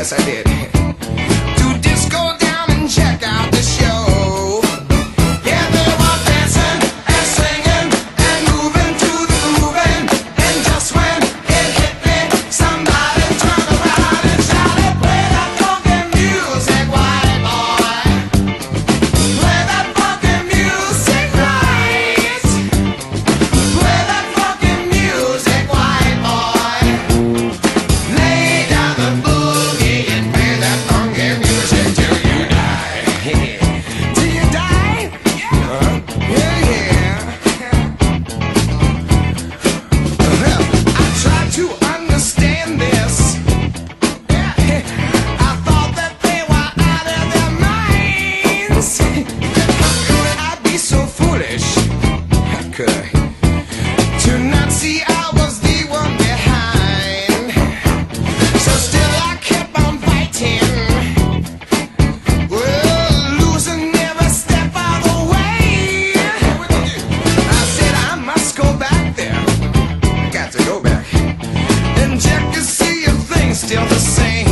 Yes, I did. To disco down and check out the show. Yeah, they were dancing and singing and moving to the grooving. And just when it hit me, somebody turned around and shouted, "Play that funky music, white boy. Play that funky music right. Play that funky music, white boy. Lay down the boogie and play that funky music till you die." Till you die? Yeah, yeah. Well, I tried to understand this. I thought that they were out of their minds. How could I be so foolish? How could I? To not see I was the one behind. So still I kept on fighting. Well, losing every step of the way. I said I must go back there. I got to go back and check to see if things still the same.